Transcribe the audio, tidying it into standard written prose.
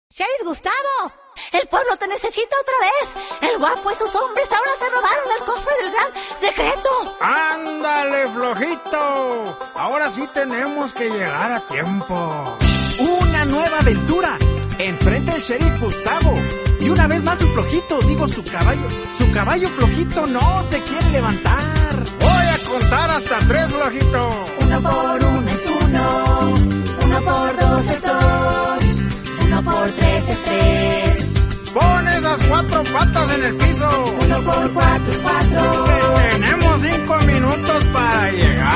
Sheriff Gustavo, el pueblo te necesita otra vez. El guapo y sus hombres ahora se robaron el cofre del gran secreto. ¡Ándale, flojito! Ahora sí tenemos que llegar a tiempo. Una nueva aventura. Enfrenta el Sheriff Gustavo. Y una vez más su flojito, su caballo flojito no se quiere levantar. Voy a contar hasta 3, flojito. 1 por 1 es 1, 1 por 2 es 2, 1 por 3 es 3. Pon esas 4 patas en el piso. 1 por 4 es 4. Tenemos 5 minutos para llegar.